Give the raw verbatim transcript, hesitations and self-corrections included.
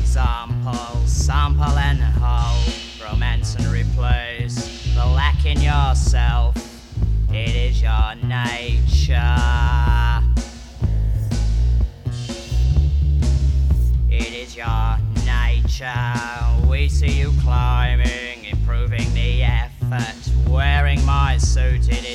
example, sample and hold, romance and replace the lack in yourself. It is your nature. It is your nature. We see you climbing, improving the effort, wearing my suit. It